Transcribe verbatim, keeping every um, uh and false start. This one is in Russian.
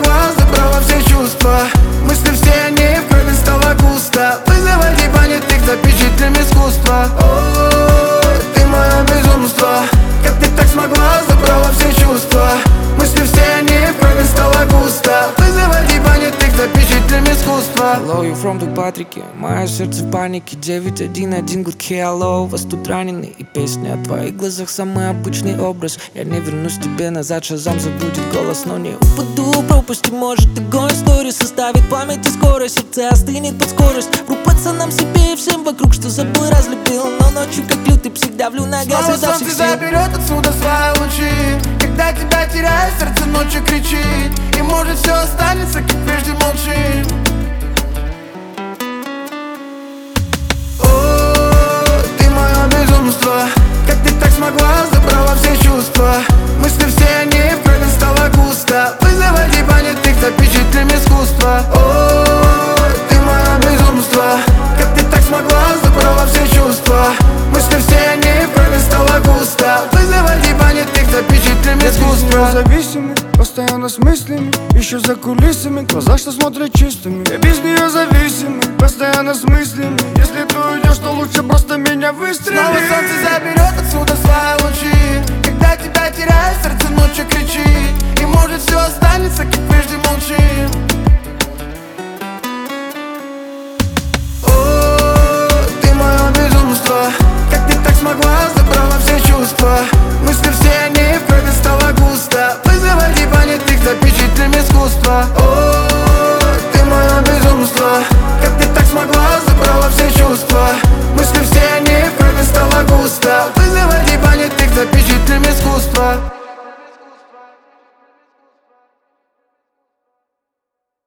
смогла, забрала все чувства. Мысли все они в крови, стало густо. Вызывайте понятых, запечатлим искусство. О, ты мое безумство. Как ты так смогла, забрала все чувства. Мысли все они в крови, стало густо. Вызывайте понятых, запечатлим искусство. Hello, you from the Патрике. Мое сердце в панике. девять один один гудки, алло. Вас тут ранены. И песня о твоих глазах самый обычный образ. Я не вернусь тебе назад, Шазам забудет голос, но не упаду в пропасть. И может огонь истории составит память и скорость. Сердце остынет под скорость. Вру пацанам себе и всем вокруг, что забыл, разлюбил. Но ночью как лютый псих давлю на газ изо всех сил. Заберет отсюда свои лучи. Когда тебя теряет, сердце ночью кричит. И может все останется, как прежде, молчи. О, ты мое безумство. Как ты так смогла, забрала все чувства. Мысли все они в крови, стало густо. Вызывайте понятых, запечатлим искусство. О, ты мое безумство. Как ты так смогла, забрала все чувства. Мысли все они в крови, стало густо. Вызывайте понятых, запечатлим искусство. Зависимы, постоянно с мыслями. Еще за кулисами, глаза, что смотрят чистыми. Я без нее зависимый, постоянно с мыслями. Если ты уйдешь, то лучше просто меня выстрели. Снова солнце заберет отсюда свои лучи. Когда тебя теряет, сердце ночью кричит. И может все останется, как прежде, молчи. О, ты мое безумство. Как ты так смогла, забрала все чувства. Мысли все они в крови, стало густо. Вызывайте понятых, запечатлим искусство. О, ты мое безумство.